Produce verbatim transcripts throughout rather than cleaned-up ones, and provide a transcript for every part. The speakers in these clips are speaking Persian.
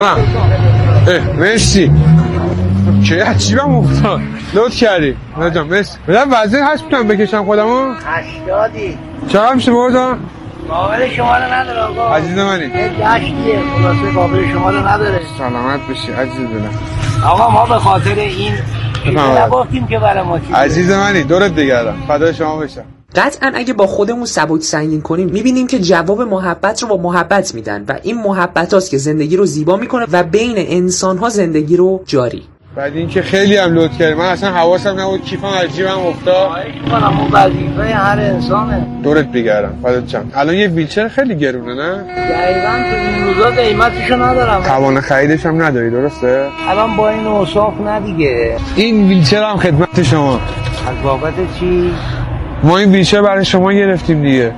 اه مرسی چه عجیبم افتاد لطف کردی نجام مرسی بدم وزیر هشت میتونم بکشم خودمو هشتادی چقدر میشه بردم قابل شما رو نداره آقا عزیز منی دشتیه خلاصه قابل شما رو نداره سلامت بشی عزیز دلم آقا ما به خاطر این نباختیم که برای ما چیزی عزیز منی دورت بگردم فدای شما بشم. قطعا اگه با خودمون سبک سنگین کنیم میبینیم که جواب محبت رو با محبت میدن و این محبت هاست که زندگی رو زیبا میکنه و بین انسان ها زندگی رو جاری. بعد اینکه خیلی هم لطف کردی من اصلا حواسم نبود کیفم عجیبم افتاد. خواهش می‌کنم اون وظیفه هر انسانه. دورت بگردم فدات شم. الان یه ویلچر خیلی گرونه نه؟ دقیقاً تو این روزا قیمتشو ندارم. توان خریدش هم نداری درسته؟ الان با این اوصاف نه دیگه. این ویلچر هم خدمت شما. از بابت چی؟ ما این ویلچر برای شما گرفتیم دیگه.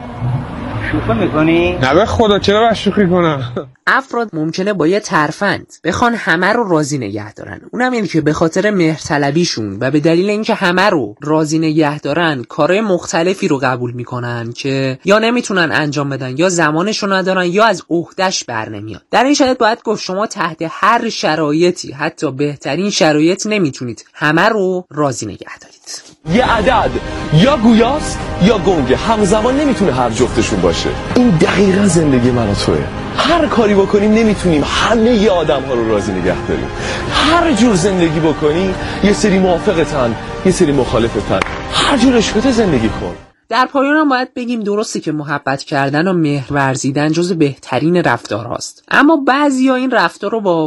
شوخی میکنی؟ نه به خدا چرا باید شوخی کنم؟ افراد ممکنه با یه ترفند بخوان همه رو راضی نگه دارن، اونم اینه که به خاطر مهرطلبیشون و به دلیل اینکه همه رو راضی نگه دارن کارهای مختلفی رو قبول میکنن که یا نمیتونن انجام بدن یا زمانشو ندارن یا از عهده‌اش بر نمیاد. در این شرایط باید گفت شما تحت هر شرایطی حتی بهترین شرایط نمیتونید همه رو راضی نگه دارید. یه عدد یا گویاست یا گنگه، همزمان نمیتونه هر جفتشون باشه. این دقیقا زندگی من و توه. هر کاری بکنیم نمیتونیم همه ی آدم ها رو راضی نگه داریم. هر جور زندگی بکنی یه سری موافقتن یه سری مخالفتن، هر جورش بده زندگی کن. در پایان هم باید بگیم درسته که محبت کردن و مهر ورزیدن جز بهترین رفتار هاست، اما بعضیا این رفتار رو با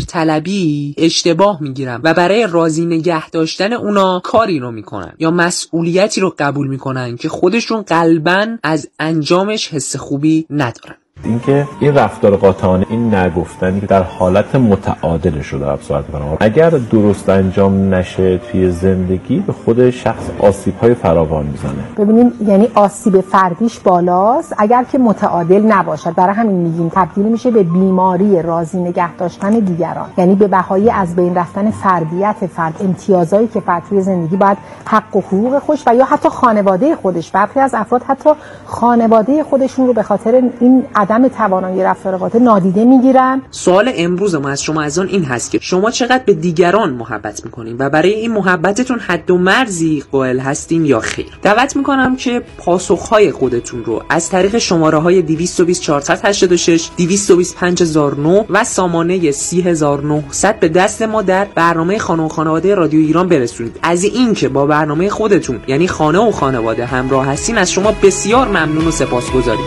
مهرطلبی اشتباه میگیرن و برای راضی نگه داشتن اونا کاری رو میکنن یا مسئولیتی رو قبول میکنن که خودشون قلباً از انجامش حس خوبی ندارن. اینکه این رفتار قاطعانه، این نگفتنی که در حالت متعادلش رو دارم صحبت می‌کنم، اگر درست انجام نشه توی زندگی به خود شخص آسیب‌های فراوان میزنه. ببینیم یعنی آسیب فردیش بالاست اگر که متعادل نباشد، برای همین میگیم تبدیل میشه به بیماری راضی نگه داشتن دیگران، یعنی به بهای از بین رفتن فردیت فرد، امتیازایی که فرد توی زندگی باید حق و حقوق خودش و یا حتی خانواده خودش، برخی از افراد حتی خانواده خودشون رو به خاطر این عدم توانایی رفتار قاطع نادیده میگیرن. سوال امروز ما از شما عزیزان این هست که شما چقدر به دیگران محبت میکنین و برای این محبتتون حد و مرزی قائل هستین یا خیر؟ دعوت میکنم که پاسخهای خودتون رو از طریق شماره های دویست و بیست چهارصد و هشتاد و شش، دویست و بیست پنج هزار و نه و سامانه سی هزار و نهصد به دست ما در برنامه خانه و خانواده رادیو ایران برسونید. از این که با برنامه خودتون یعنی خانه و خانواده همراه هستین از شما بسیار ممنون و سپاسگزاریم.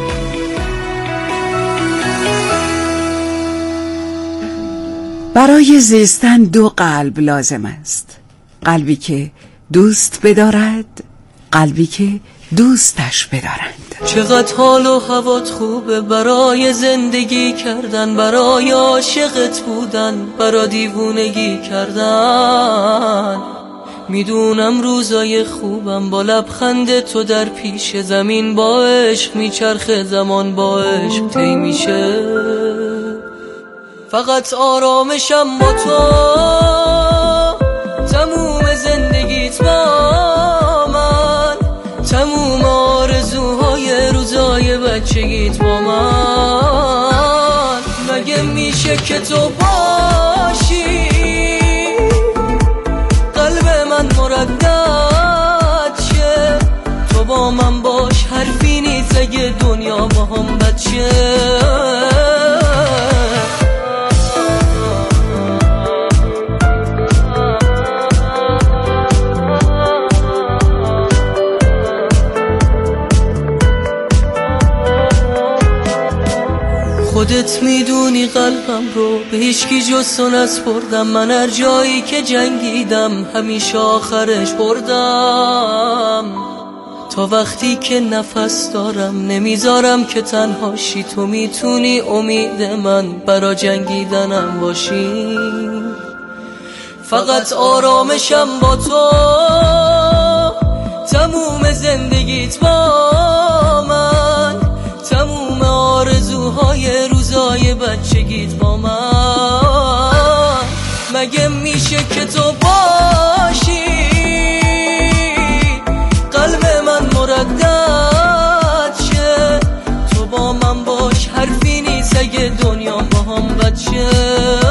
برای زیستن دو قلب لازم است، قلبی که دوست بدارد، قلبی که دوستش بدارند. چقدر حال و هوات خوبه برای زندگی کردن، برای عاشقت بودن، برای دیوونگی کردن. میدونم روزای خوبم با لبخند تو در پیش، زمین با عشق میچرخه زمان با عشق طی میشه. فقط آرامشم با تو، تموم زندگیت با من، تموم آرزوهای روزای بچگیت با من. مگه میشه که تو باشی قلب من مردد شه، تو با من باش حرفی نیست اگه دنیا با هم بد شه. خودت میدونی قلبم رو به هیچکی جز تو نسپردم، من هر جایی که جنگیدم همیشه آخرش بردم. تا وقتی که نفس دارم نمیذارم که تنهاشی، تو میتونی امید من برا جنگیدنم باشی. فقط آرامشم با تو، تموم زندگیت با من، تموم آرزوهای روزای بچگیت با من. مگه میشه که تو باشی قلب من مردد شه، تو با من باش حرفی نیست اگه دنیا با هم بد شه.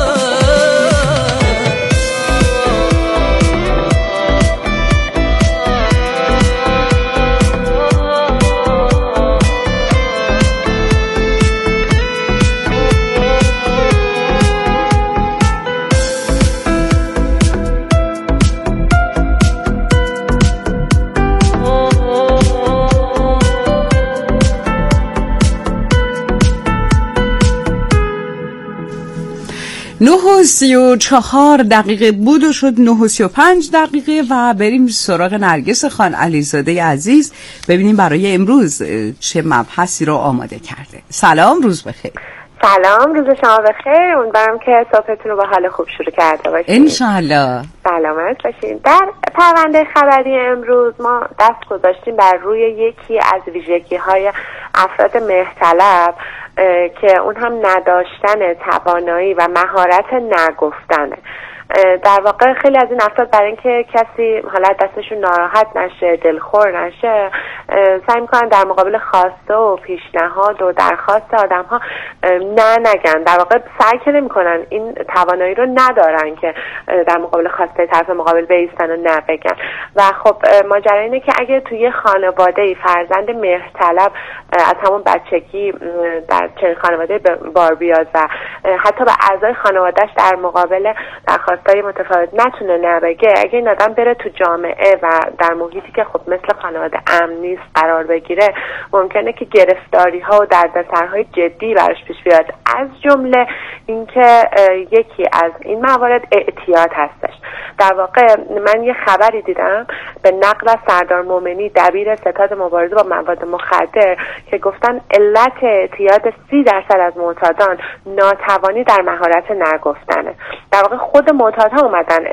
نه و سی و چهار دقیقه بود و شد نه و سی و پنج دقیقه و بریم سراغ نرگس خان علیزاده عزیز ببینیم برای امروز چه مبحثی رو آماده کرده. سلام، روز بخیر. سلام، روز شما بخیر. امیدوارم که صبحتون رو با حال خوب شروع کرده باشید. انشالله. سلامت باشید. در پرونده خبری امروز ما دست گذاشتیم بر روی یکی از ویژگی‌های افراد مهرطلب که اون هم نداشتن توانایی و مهارت نگفتنه. در واقع خیلی از این افراد برای اینکه کسی حالا دستشون ناراحت نشه، دلخور نشه، سعی میکنن در مقابل خواسته و پیشنهاد و درخواست آدم ها نه نگن. در واقع سعی که نمیکنن، این توانایی رو ندارن که در مقابل خواسته طرف مقابل بایستن و نه بگن. و خب ماجرا اینه که اگه توی خانواده فرزند مهرطلب از همون بچگی در چنین خانواده بار بیاد و حتی به اعضای خانوادهش در مقابل درخواستای متفاوت نتونه نبگه، اگه این آدم بره تو جامعه و در محیطی که خب مثل خانواده امن نیست قرار بگیره، ممکنه که گرفتاری ها و دردسرهای جدی براش پیش بیاد. از جمله اینکه یکی از این موارد اعتیاد هستش. در واقع من یه خبری دیدم به نقل از سردار مومنی، دبیر ستاد مبارزه با مواد مخدر، که گفتن علت اعتیاد سی درصد از معتادان ناتوانی در مهارت نگفتنه. در واقع خود معتادها اومدن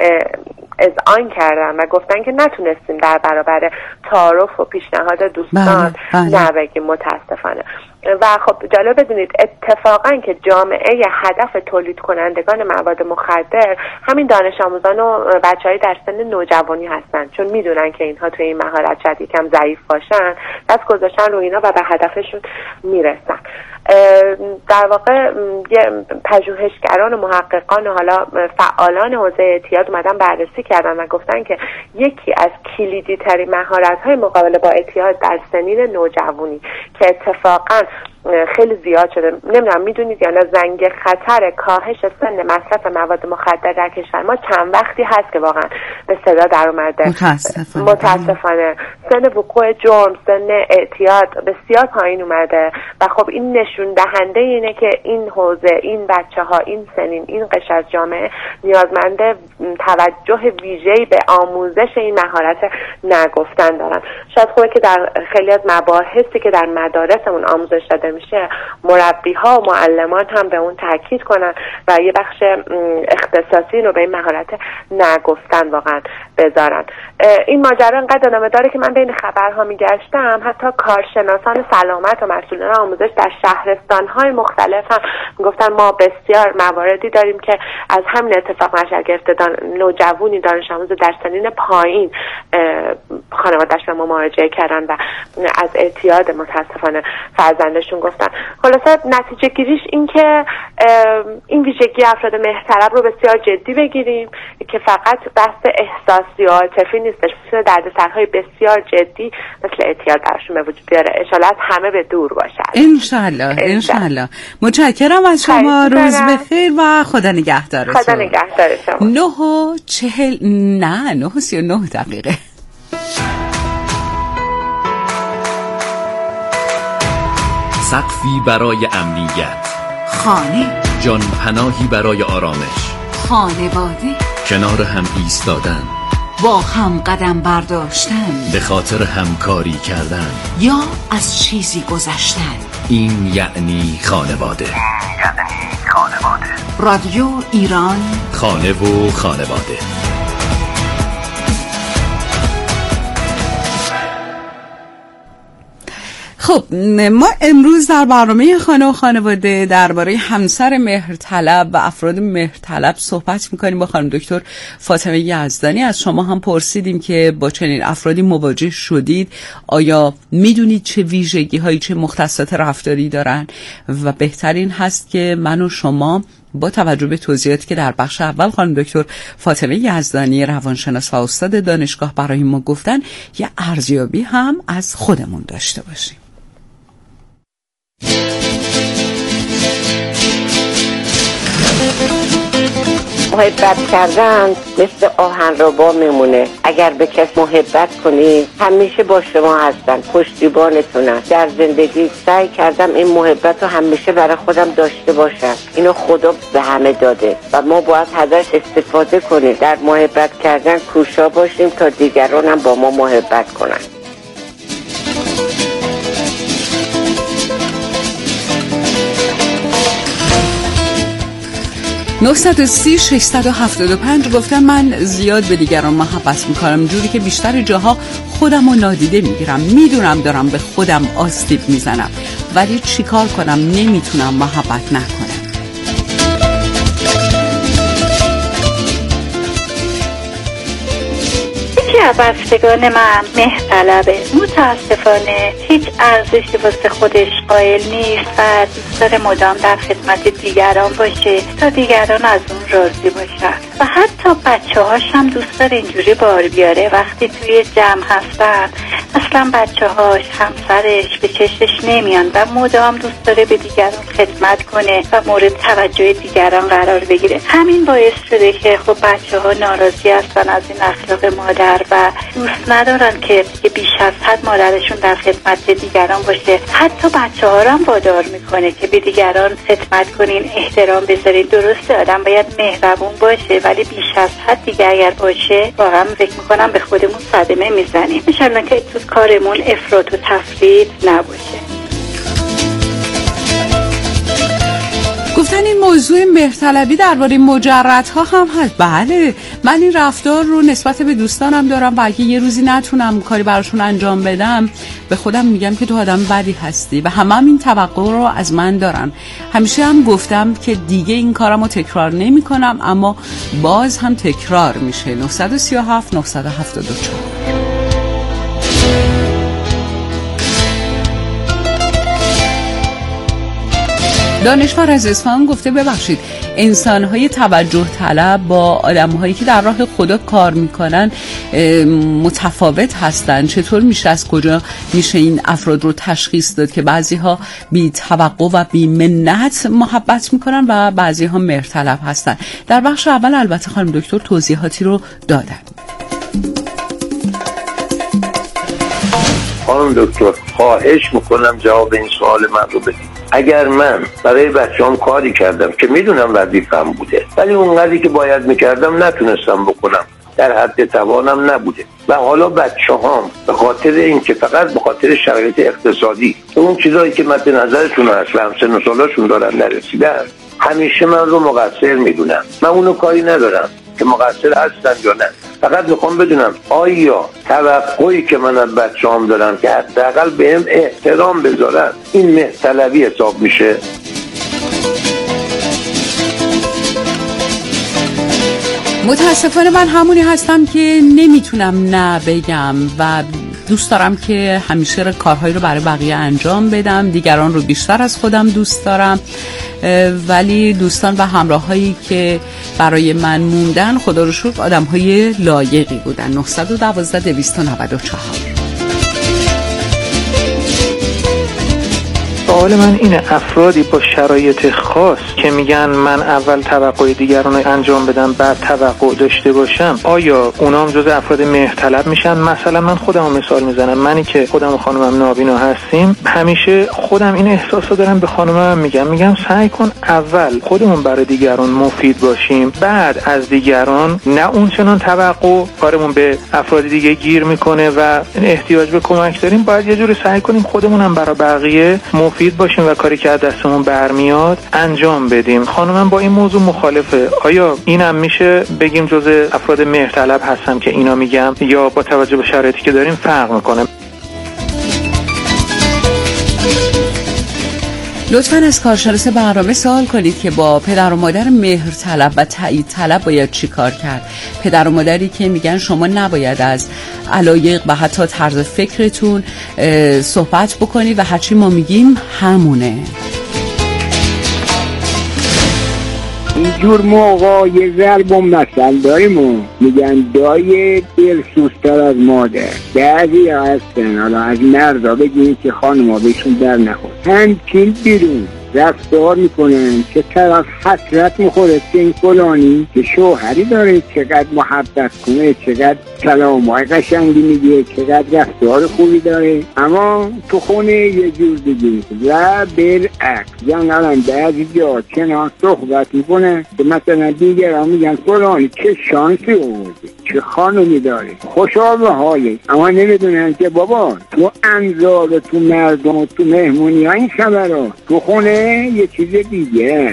اذعان کردن و گفتن که نتونستیم در برابر تعارف و پیشنهاد دوستان نبگیم متاسفانه. و خب جالب بدونید اتفاقا که جامعه هدف تولید کنندگان مواد مخدر همین دانش آموزان و بچه‌های در سن نوجوانی هستن، چون میدونن که اینها توی این مهارت شاید یکم ضعیف باشن، دست گذاشتن روی اینا و به هدفشون میرسن. در واقع پژوهشگران و محققان و حالا فعالان حوزه اعتیاد اومدن بررسی کردن و گفتن که یکی از کلیدی ترین مهارت های مقابله با اعتیاد در سنین نوجوانی که اتفاقا خیلی زیاد شده، نمیدونم میدونید یا نه، زنگ خطر کاهش سن مصرف مواد مخدر در کشور ما چند وقتی هست که واقعا به صدا در اومده. متاسفانه متاسفانه سن وقوع جرم، سن اعتیاد بسیار پایین اومده و خب این نشون دهنده اینه که این حوزه، این بچه ها، این سنین، این قشر از جامعه نیازمند توجه ویژه‌ای به آموزش این مهارت نگفتن دارن. شاید خوبه که در خیلی از مباحثی که در مدارسمون آموزش داده میشه مربی ها و معلمان هم به اون تاکید کنن و یه بخش اختصاصی رو به این مهارت نگفتن واقعا بذارن. این ماجرا انقدر ادامه داره که من بین خبرها میگشتم، حتی کارشناسان سلامت و مسئولان آموزش در شهرستان های مختلف هم گفتن ما بسیار مواردی داریم که از همین اتفاق نشگفته نوجوانی دانش آموز در سنین پایین خانواده‌اش به ما مراجعه کردن و از اعتیاد متاسفانه فرزندشون گفتن. خلاصه نتیجه گیریش این که این ویژگی افراد مهرطلب رو بسیار جدی بگیریم که فقط بحث احساسی و عاطفی نیستش، مثل دردسرهای بسیار جدی مثل اعتیاد درشون به وجود بیاره. انشالله از همه به دور باشه. انشالله انشالله. متشکرم از شما، روز بخیر و خدا نگهدارتون. خدا نگهدار شما. نه و چهل نه نه و سی و نه دقیقه. سقفی برای امنیت، خانه، جان پناهی برای آرامش، خانواده، کنار هم ایستادن، با هم قدم برداشتن، به خاطر همکاری کردن یا از چیزی گذشتن. این یعنی خانواده. این یعنی خانواده. رادیو ایران، خانه و خانواده. خب ما امروز در برنامه خانه و خانواده درباره همسر مهرطلب و افراد مهرطلب صحبت میکنیم با خانم دکتر فاطمه یزدانی. از شما هم پرسیدیم که با چنین افرادی مواجه شدید، آیا میدونید چه ویژگی هایی، چه مختصات رفتاری دارن؟ و بهترین هست که من و شما با توجه به توضیحاتی که در بخش اول خانم دکتر فاطمه یزدانی روانشناس و استاد دانشگاه برای ما گفتن، یه ارزیابی هم از خودمون داشته باشیم. محبت کردن مثل آهنربا میمونه. اگر به کس محبت کنی همیشه با شما هستن، پشتیبانتونن. در زندگی سعی کردم این محبت رو همیشه برای خودم داشته باشم. اینو خدا به همه داده و ما باید ازش استفاده کنیم. در محبت کردن کوشا باشیم تا دیگران هم با ما محبت کنن. نه صد و سی ششصد و هفتاد و پنج گفتم من زیاد به دیگران محبت میکنم، جوری که بیشتر جاها خودم رو نادیده میگیرم. میدونم دارم به خودم آسیب میزنم، ولی چیکار کنم؟ نمیتونم محبت نکنم. یکی از بستگان من مهرطلبه. متاسفانه هیچ ارزشی واسه خودش قائل نیست و دوست داره مدام در خدمت دیگران باشه تا دیگران از اون راضی باشن و حتی بچه هاش هم دوست داره اینجوری بار بیاره. وقتی توی جمع هستن اصلا بچه هاش همسرش به چشمش نمیان و مدام دوست داره به دیگران خدمت کنه و مورد توجه دیگران قرار بگیره. همین باعث شده که خب بچه ها ناراضی هستن از این اخلاق مادر و دوست ندارن که بیش از حد مادرشون در خدمت دیگران باشه. حتی بچه ها رو هم وادار میکنه که به دیگران خدمت کنین، احترام بذارین. درسته آدم باید مهربون باشه، ولی بیش از حد دیگه اگر باشه واقعا فکر میکنم به خودمون صدمه میزنیم. انشالله که تو کارمون افراط و تفرید نباشه. گفتن این موضوع مهرطلبی درباره مجردها هم هست. بله، من این رفتار رو نسبت به دوستانم دارم و اگه یه روزی نتونم کاری براشون انجام بدم به خودم میگم که تو آدم بدی هستی و همه هم این توقع رو از من دارن. همیشه هم گفتم که دیگه این کارم رو تکرار نمی کنم، اما باز هم تکرار میشه. نه سه هفت نه هفت دو چهار. دانشور از اصفهان گفته ببخشید انسان‌های توجه طلب با آدم‌هایی که در راه خدا کار می‌کنن متفاوت هستند. چطور میشه، از کجا میشه این افراد رو تشخیص داد که بعضی‌ها بی توقع و بی منت محبت می‌کنن و بعضی‌ها مهرطلب هستن؟ در بخش اول البته خانم دکتر توضیحاتی رو دادن. خانم دکتر خواهش میکنم جواب این سوال من رو بدید. اگر من برای بچه‌ام کاری کردم که میدونم وظیفه‌م بوده ولی اونقدری که باید میکردم نتونستم بکنم، در حد توانم نبوده و حالا بچه‌هام به خاطر اینکه فقط به خاطر شرایط اقتصادی اون چیزایی که مد نظرشون هست و همسن و سالاشون دارن نرسیدن، همیشه من رو مقصر میدونم. من اونو کاری ندارم که مقصر هستن یا نه، فقط میخوام بدونم آیا توقعی که من از بچه‌هام دارم که حداقل بهم احترام بذارن این مهرطلبی حساب میشه؟ متاسفانه من همونی هستم که نمیتونم نه بگم و دوست دارم که همیشه کارهایی رو برای بقیه انجام بدم. دیگران رو بیشتر از خودم دوست دارم، ولی دوستان و همراهایی که برای من موندن خدا رو شکر آدم‌های لایقی بودن. نه یک دو دویست و نود و چهار. سوال من اینه، افرادی با شرایط خاص که میگن من اول توقع دیگران رو انجام بدم بعد توقع داشته باشم، آیا اونا هم جز افراد مهرطلب میشن؟ مثلا من خودم رو مثال میزنم، منی که خودم و خانمم نابینا هستیم، همیشه خودم این احساسو دارم، به خانمم میگم میگم سعی کن اول خودمون برای دیگران مفید باشیم، بعد از دیگران نه اون چنان توقع، کارمون به افراد دیگه گیر میکنه و احتیاج به کمک داریم، باید یه جوری سعی کنیم خودمون هم برای بقیه مفید باشیم و کاری که از دستمون برمیاد انجام بدیم. خانمم با این موضوع مخالفه. آیا اینم میشه بگیم جزء افراد مهرطلب هستم که اینا میگم، یا با توجه به شرایطی که داریم فرق میکنه؟ لطفاً از کارشناس برنامه سوال کنید که با پدر و مادر مهرطلب و تایید طلب باید چی کار کرد. پدر و مادری که میگن شما نباید از علایق و حتی طرز فکرتون صحبت بکنید و هرچی ما میگیم همونه. اینجور موقع یه ضرب و مثل داریمون میگن دای دلسوزتر از مادر. بعضی هستن، حالا از مردا بگیم که خانما بهشون در نخور، همچین بیرون رفتار میکنن که طرف حسرت میخوره که این فلانی که شوهری داره چقدر محبت کنه، چقدر کلامای قشنگی میگه، چقدر رفتار خوبی داره، اما تو خونه یه جور دیگه. و بالعکس جنگلن بعضی جا چنان صحبت میکنه که مثلا دیگران میگن فلانی چه شانسی آورده، چه خانمی داره، خوشحال به حاله، اما نمیدونن که بابا تو انزال، تو مردم، تو مهمونی ها این خبرها، تو خونه یه چیز دیگه.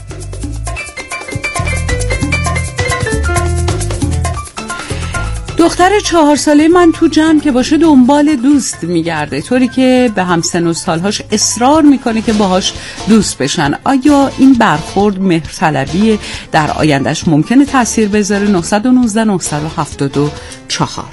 دختر چهار ساله من تو جمع که باشه دنبال دوست میگرده، طوری که به همسن و سالهاش اصرار میکنه که باهاش دوست بشن. آیا این برخورد مهرطلبی در آیندهش ممکنه تأثیر بذاره؟ نه یک نه نه هفت چهار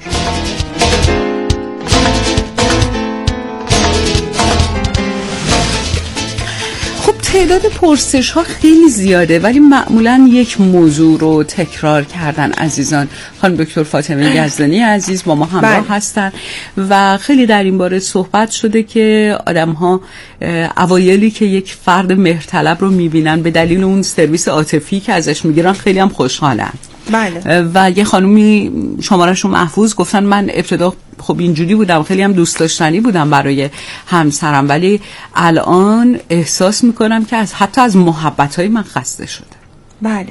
تعداد پرسش ها خیلی زیاده، ولی معمولا یک موضوع رو تکرار کردن عزیزان. خانم دکتر فاطمه یزدانی عزیز با ما همراه هستن و خیلی در این باره صحبت شده که آدم ها اوایلی که یک فرد مهرطلب رو میبینن به دلیل اون سرویس عاطفی که ازش میگیرن خیلی هم خوشحالن. بله. و یه خانومی شماره‌شو محفوظ گفتن من ابتدا خب اینجوری بودم، خیلی هم دوست داشتنی بودم برای همسرم، ولی الان احساس میکنم که از حتی از محبت‌های من خسته شده. بله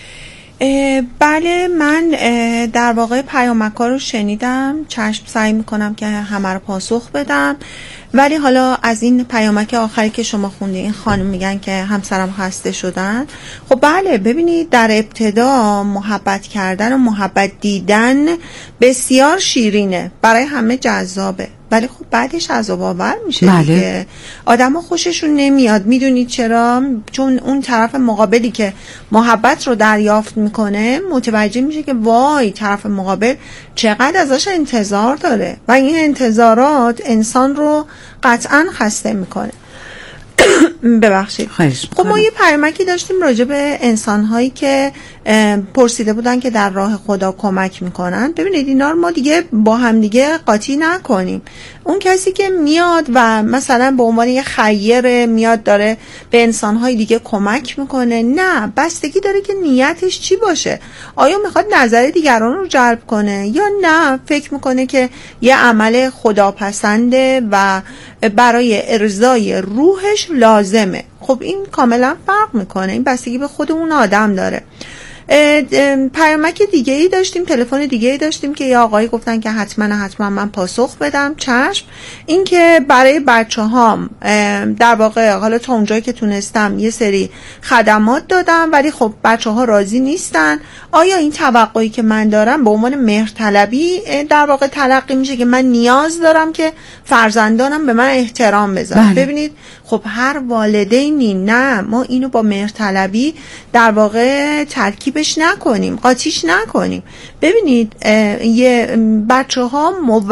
بله من در واقع پیامک‌ها رو شنیدم، چشم سعی میکنم که همه رو پاسخ بدم، ولی حالا از این پیامک آخری که شما خوندی، این خانم میگن که همسرم خسته شدن. خب بله ببینید، در ابتدا محبت کردن و محبت دیدن بسیار شیرینه، برای همه جذابه، ولی خب بعدش عذاب آور میشه. بله. دیگه آدم ها خوششون نمیاد. میدونید چرا؟ چون اون طرف مقابلی که محبت رو دریافت میکنه متوجه میشه که وای طرف مقابل چقدر ازش انتظار داره و این انتظارات انسان رو قطعا خسته میکنه. ببخشید. خب ما یه پیامکی داشتیم راجع به انسان‌هایی که پرسیده بودن که در راه خدا کمک میکنن. ببینید اینا رو ما دیگه با هم دیگه قاطی نکنیم. اون کسی که میاد و مثلا به عنوان یه خیر میاد داره به انسان‌های دیگه کمک میکنه، نه، بستگی داره که نیتش چی باشه. آیا میخواد نظر دیگران رو جلب کنه یا نه فکر میکنه که یه عمل خداپسنده و برای ارضای روحش لازمه. خب این کاملا فرق میکنه، این بستگی به خود اون آدم داره. پیامک دیگه ای داشتیم، تلفن دیگه ای داشتیم که یا آقایی گفتن که حتما حتما من پاسخ بدم. چشم. این که برای بچه هام در واقع حالا تا اونجایی که تونستم یه سری خدمات دادم، ولی خب بچه ها راضی نیستن. آیا این توقعی که من دارم به عنوان مهرطلبی در واقع تلقی میشه که من نیاز دارم که فرزندانم به من احترام بذارن؟ ببینید خب هر والدینی، نه، ما اینو با مهرطلبی در واقع ترکیبش نکنیم، قاطیش نکنیم. ببینید یه بچه ها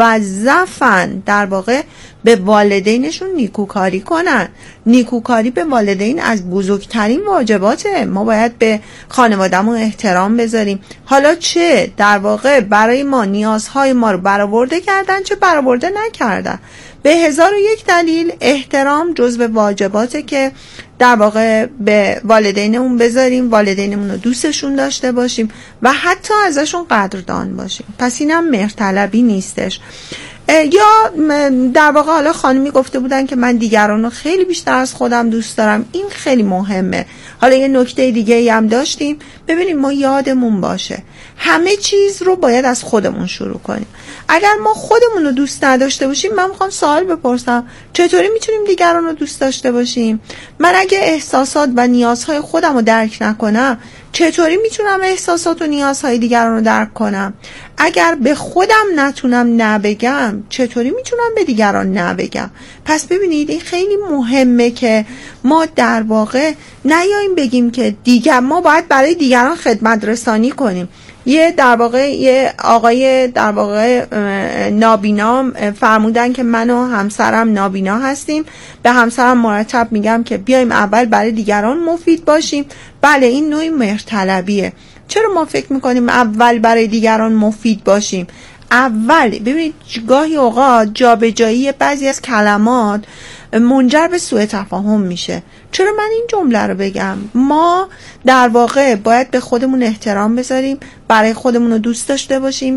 موظفن در واقع به والدینشون نیکوکاری کنن. نیکوکاری به والدین از بزرگترین واجباته. ما باید به خانواده‌مون احترام بذاریم، حالا چه در واقع برای ما نیازهای ما رو برآورده کردن چه برآورده نکردن. به هزار و یک دلیل احترام جزو واجباته که در واقع به والدینمون بذاریم، والدینمون رو دوستشون داشته باشیم و حتی ازشون قدردان باشیم. پس اینم مهرطلبی نیستش. یا در واقع حالا خانمی گفته بودن که من دیگران رو خیلی بیشتر از خودم دوست دارم. این خیلی مهمه. حالا یه نکته دیگه ای هم داشتیم. ببینیم ما یادمون باشه همه چیز رو باید از خودمون شروع کنیم. اگر ما خودمون رو دوست نداشته باشیم، من میخوام سوال بپرسم چطوری میتونیم دیگران رو دوست داشته باشیم؟ من اگه احساسات و نیازهای خودم رو درک نکنم، چطوری میتونم احساسات و نیازهای دیگران رو درک کنم؟ اگر به خودم نتونم نبگم، چطوری میتونم به دیگران نبگم؟ پس ببینید این خیلی مهمه که ما در واقع نیاییم بگیم که دیگر ما باید برای دیگران خدمت رسانی کنیم. یه در واقع یه آقای در واقع نابینا فرمودن که من و همسرم نابینا هستیم، به همسرم مرتب میگم که بیایم اول برای دیگران مفید باشیم. بله این نوعی مهرطلبیه. چرا ما فکر میکنیم اول برای دیگران مفید باشیم؟ اول ببینید گاهی اوقات جابجایی بعضی از کلمات منجر به سوء تفاهم میشه. چرا من این جمله رو بگم؟ ما در واقع باید به خودمون احترام بذاریم، برای خودمون رو دوست داشته باشیم،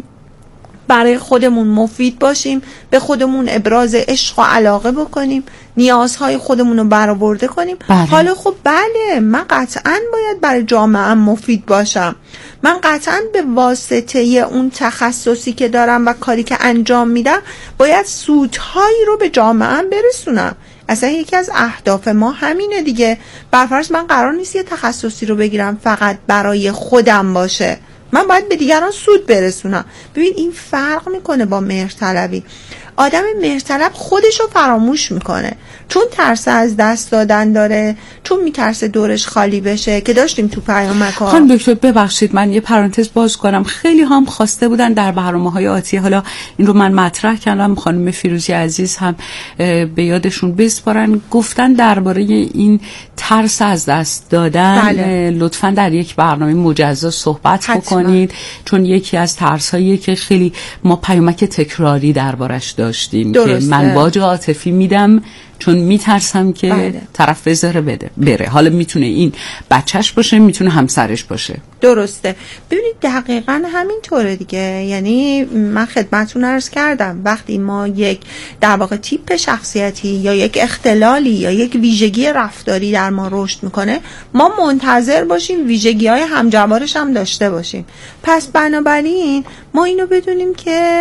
برای خودمون مفید باشیم، به خودمون ابراز عشق و علاقه بکنیم، نیازهای خودمون رو برآورده کنیم. بله. حالا خب بله، من قطعاً باید برای جامعه مفید باشم، من قطعاً به واسطه اون تخصصی که دارم و کاری که انجام میدم باید سودهایی رو به جامعه برسونم. اصلا یکی از اهداف ما همینه دیگه. برفرض من قرار نیست یه تخصصی رو بگیرم فقط برای خودم باشه، من باید به دیگران سود برسونم. ببین این فرق میکنه با مهرطلبی. آدم مهرطلب خودش رو فراموش میکنه، چون ترس از دست دادن داره، چون میترسه دورش خالی بشه که داشتیم تو پیامک‌ها. خانم دکتر ببخشید من یه پرانتز باز کنم، خیلی هم خواسته بودن در برنامه‌های آتی، حالا این رو من مطرح کردم، خانم فیروزی عزیز هم به یادشون بسپارن، گفتن درباره این ترس از دست دادن. بله. لطفاً در یک برنامه مجزا صحبت حتما بکنید، چون یکی از ترس‌هایی که خیلی ما پیامک تکراری دربارش داشتیم. درسته. که من باج عاطفی میدم چون میترسم که بله. طرف بذاره بده بره. حالا میتونه این بچهش باشه، میتونه همسرش باشه. درسته. ببینید دقیقاً همینطوره دیگه. یعنی من خدمتتون عرض کردم وقتی ما یک در واقع تیپ شخصیتی یا یک اختلالی یا یک ویژگی رفتاری در ما رشد میکنه، ما منتظر باشیم ویژگی‌های همجوارش هم داشته باشیم. پس بنابراین ما اینو بدونیم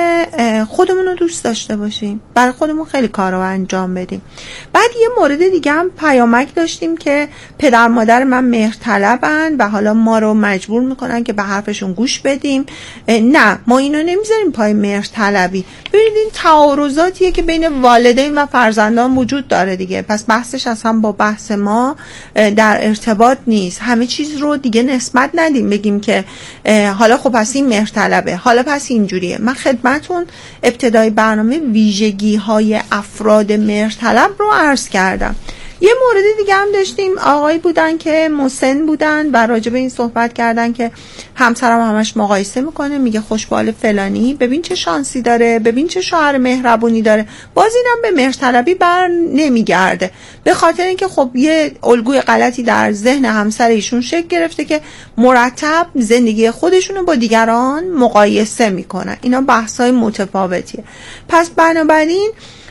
که خودمون رو دوست داشته باشیم، برای خودمون خیلی کارا انجام بدیم. بعد یه مورد دیگه هم پیامک داشتیم که پدر مادر من مهرطلبن و حالا ما رو مجبور میکنن که به حرفشون گوش بدیم. نه، ما اینو نمیذاریم پای مهرطلبی. ببینید این تعارضاتیه که بین والدین و فرزندان وجود داره دیگه. پس بحثش اصلا با بحث ما در ارتباط نیست. همه چیز رو دیگه نسبت ندیم بگیم که حالا خب پس این مهرطلبه، حالا پس اینجوریه. من خدمتون ابتدای برنامه ویژگی های افراد مهرطلب رو عرض کردم. یه مورد دیگه هم داشتیم، آقایی بودن که مسن بودن و راجع به این صحبت کردن که همسرم همش مقایسه میکنه، میگه خوشبال فلانی، ببین چه شانسی داره، ببین چه شوهر مهربونی داره. باز اینم به مهرطلبی بر نمیگرده، به خاطر اینکه خب یه الگوی غلطی در ذهن همسر ایشون شکل گرفته که مرتب زندگی خودشونو با دیگران مقایسه میکنن. اینا بحث‌های متفاوتیه. پس بنابراین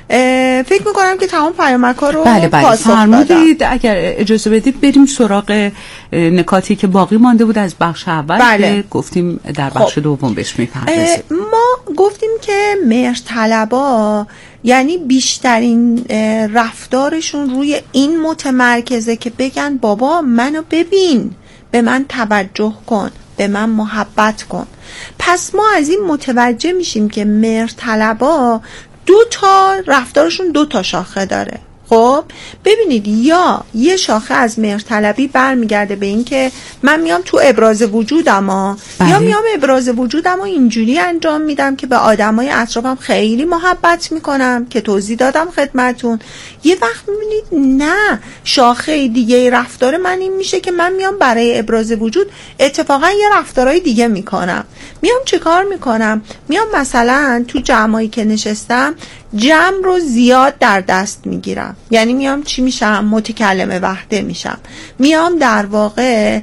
فکر میکنم که تمام پیامک‌ها رو بله بله پاسخ فرمودید. اگر اجازه بدید بریم سراغ نکاتی که باقی مانده بود از بخش اول. بله. گفتیم در بخش خب. دوم بهش میپردازیم. ما گفتیم که مهرطلبا یعنی بیشترین رفتارشون روی این متمرکزه که بگن بابا منو ببین، به من توجه کن، به من محبت کن. پس ما از این متوجه میشیم که مهرطلبا دو تا رفتارشون دو تا شاخه داره. خب ببینید، یا یه شاخه از مهرطلبی برمیگرده به این که من میام تو ابراز وجودم ها، یا میام ابراز وجودم و اینجوری انجام میدم که به آدمای اطرافم خیلی محبت میکنم که توضیح دادم خدمتون. یه وقت میبینید نه، شاخه دیگه رفتار من این میشه که من میام برای ابراز وجود اتفاقا یه رفتارهای دیگه میکنم. میام چه کار میکنم؟ میام مثلا تو جمعایی که نشستم جمع رو زیاد در دست میگیرم. یعنی میام چی میشم؟ متکلم وحده میشم، میام در واقع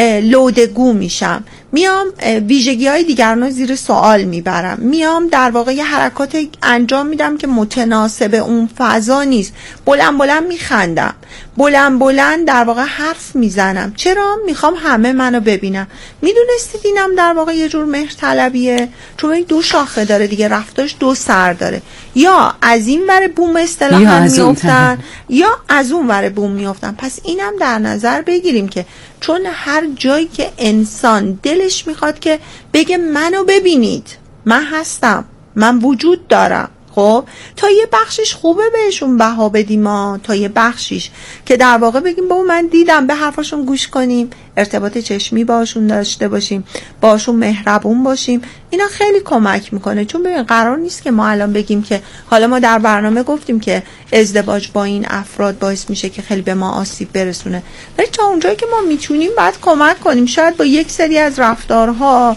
لودگو میشم، میام ویژگی های دیگران رو زیر سوال میبرم، میام در واقع یه حرکات انجام میدم که متناسب اون فضا نیست، بلند بلند میخندم، بلند بلند در واقع حرف میزنم. چرا؟ میخوام همه منو ببینم. میدونستید اینم در واقع یه جور مهرطلبیه، چون این دو شاخه داره دیگه، رفتارش دو سر داره، یا از این ور بوم اصطلاحاً میافتن یا از اون ور بوم میافتن. پس اینم در نظر بگیریم که چون هر جایی که انسان دلش میخواد که بگه منو ببینید، من هستم، من وجود دارم، خب تا یه بخشش خوبه بهشون بها بدیم ما، تا یه بخشیش که در واقع بگیم بابا من دیدم، به حرفاشون گوش کنیم، ارتباط چشمی باشون داشته باشیم، باشون مهربون باشیم. اینا خیلی کمک میکنه. چون ببین قرار نیست که ما الان بگیم که حالا ما در برنامه گفتیم که ازدواج با این افراد باعث میشه که خیلی به ما آسیب برسونه، ولی تا اونجایی که ما میتونیم باید کمک کنیم. شاید با یک سری از رفتارها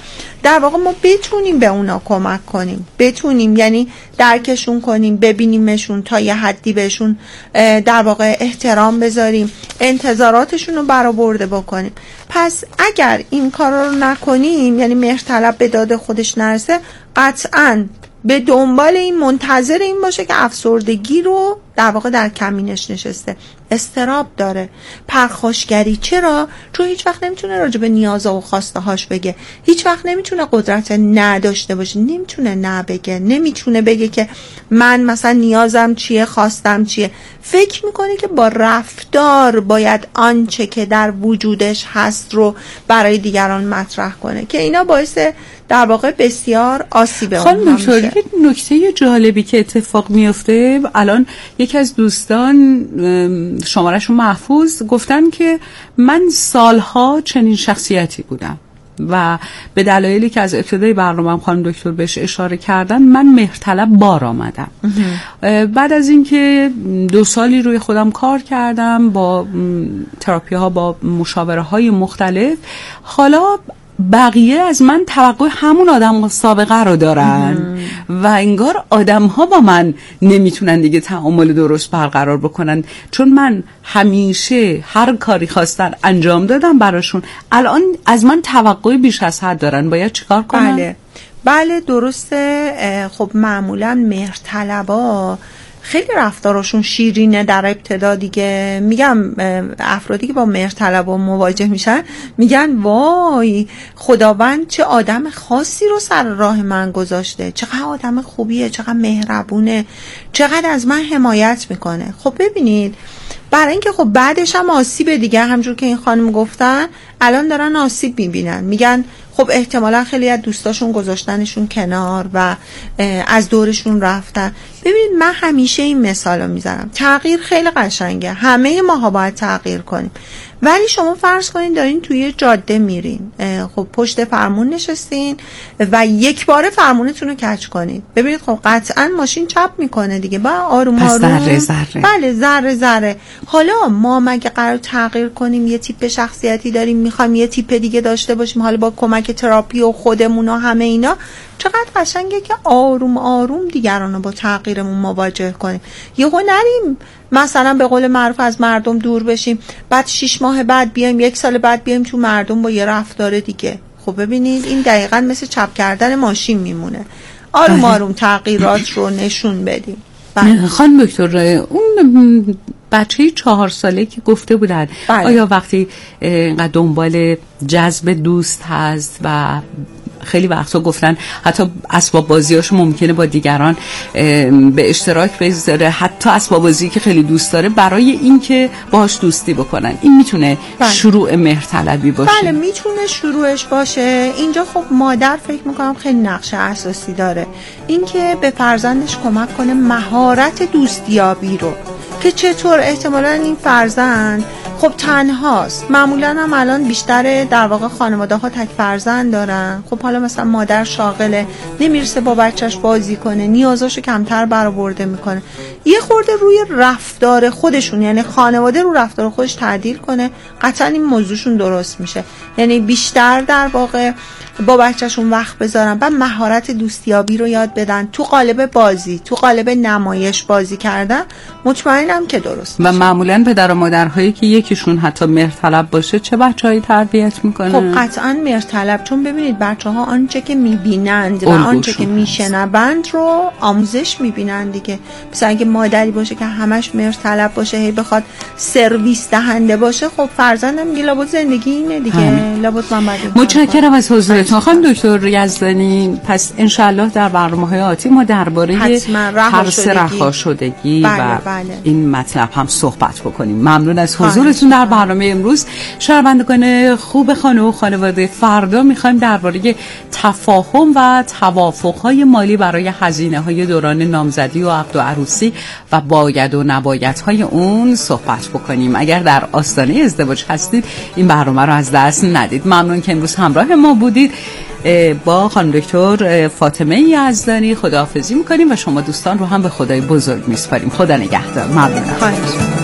در واقع ما بتونیم به اونا کمک کنیم، بتونیم یعنی درکشون کنیم، ببینیمشون، تا یه حدی بهشون در واقع احترام بذاریم، انتظاراتشون رو برآورده بکنیم. پس اگر این کارا رو نکنیم، یعنی مهرطلب به داد خودش نرسه، قطعاً به دنبال این منتظر این باشه که افسردگی رو در واقع در کمینش نشسته، استراب داره، پرخاشگری. چرا؟ چون هیچ وقت نمیتونه راجع به نیازها و خواسته هاش بگه، هیچ وقت نمیتونه قدرت نداشته باشه، نمیتونه نه بگه، نمیتونه بگه که من مثلا نیازم چیه، خواستم چیه. فکر میکنه که با رفتار باید آنچه که در وجودش هست رو برای دیگران مطرح کنه، که اینا باعث در واقع بسیار آسیب اونها میشه. خانم دکتر، نکته جالبی که اتفاق میفته، الان یکی از دوستان شمارهشون محفوظ گفتن که من سالها چنین شخصیتی بودم و به دلایلی که از ابتدای برنامه خانم دکتر بهش اشاره کردن من مهرطلب بار آمدم. بعد از اینکه دو سالی روی خودم کار کردم با تراپی ها، با مشاوره های مختلف، حالا بقیه از من توقع همون آدم سابقه رو دارن و انگار آدم ها با من نمیتونن دیگه تعامل درست برقرار بکنن، چون من همیشه هر کاری خواستن انجام دادم براشون، الان از من توقع بیش از حد دارن، باید چیکار کنم؟ بله بله درسته. خب معمولا مهرطلبا خیلی رفتارشون شیرینه در ابتدا دیگه. میگم افرادی که با مهرطلب مواجه میشن میگن وای خداوند چه آدم خاصی رو سر راه من گذاشته، چقدر آدم خوبیه، چقدر مهربونه، چقدر از من حمایت میکنه. خب ببینید، برای اینکه خب بعدش هم آسیب دیگه، همجور که این خانم گفتن الان دارن آسیب میبینن، میگن خب احتمالا خیلی از دوستاشون گذاشتنشون کنار و از دورشون رفتن. ببینید من همیشه این مثال رو میزنم، تغییر خیلی قشنگه، همه ماها باید تغییر کنیم، ولی شما فرض کنین دارین توی جاده میرین، خب پشت فرمون نشستین و یک باره فرمونتون رو کج کنید، ببینید خب قطعا ماشین چپ میکنه دیگه، با آروم پس آروم ذره ذره. بله ذره ذره. حالا ما مگه قرار تغییر کنیم، یه تیپ شخصیتی داریم میخوایم یه تیپ دیگه داشته باشیم، حالا با کمک تراپی و خودمون و همه اینا، چقدر قشنگه که آروم آروم دیگران رو با تغییرمون مواجه کنیم. یهو نریم مثلا به قول معروف از مردم دور بشیم، بعد شش ماه بعد بیایم، یک سال بعد بیایم تو مردم با یه رفتار دیگه. خب ببینید این دقیقاً مثل چپ کردن ماشین میمونه. آروم آروم تغییرات رو نشون بدیم. خانم دکتر، اون بچه چهار ساله که گفته بودن بله. آیا وقتی اینقدر دنبال جذب دوست هست و خیلی وقتا گفتن حتی اسباب بازیاشو ممکنه با دیگران به اشتراک بذاره، حتی اسباب بازی که خیلی دوست داره برای اینکه باهاش دوستی بکنن، این میتونه بله. شروع مهرطلبی باشه؟ بله میتونه شروعش باشه. اینجا خب مادر فکر میکنم خیلی نقش اساسی داره، اینکه به فرزندش کمک کنه مهارت دوستیابی رو، که چطور احتمالاً این فرزند خب تنهاست، معمولاً هم الان بیشتر در واقع خانواده ها تک فرزند دارن، خب حالا مثلا مادر شاغله، نمیرسه با بچهش بازی کنه، نیازاشو کمتر برآورده میکنه، یه خورده روی رفتار خودشون، یعنی خانواده رو رفتار خودش تعدیل کنه، قطعا این موضوعشون درست میشه. یعنی بیشتر در واقع با بچهشون وقت بذارن و مهارت دوستیابی رو یاد بدن، تو قالب بازی، تو قالب نمایش بازی کردن، مطمئنم که درست میشه. و معمولاً پدر و مادرهایی که یکیشون حتی مهرطلب باشه چه بچه‌هایی تربیت میکنه؟ خب قطعاً مهرطلب، چون ببینید بچه‌ها آنچه که میبینند و آنچه که میشنوند رو آموزش میبینند دیگه. مثلا اگه مادری باشه که همش مهرطلب باشه، هی بخواد سرویس دهنده باشه، خب فرزندم میگه لابد زندگی اینه دیگه، لابد من بعد. متشکرم از حضورتون خانم دکتر یزدانی. پس انشالله در برنامه‌های آتی ما درباره ترس رهاشدگی و بله. این مطلب هم صحبت بکنیم. ممنون از حضورتون در برنامه امروز. شنوندگان خوب خانه و خانواده، فردا میخوایم درباره تفاهم و توافق‌های مالی برای هزینه‌های دوران نامزدی و عقد و عروسی و باید و نبایدهای اون صحبت بکنیم. اگر در آستانه ازدواج هستید این برنامه رو از دست ندید. ممنون که امروز همراه ما بودید. با خانم دکتر فاطمه یزدانی خداحافظی میکنیم و شما دوستان رو هم به خدای بزرگ میسپاریم. خدا نگهدار. ممنونم.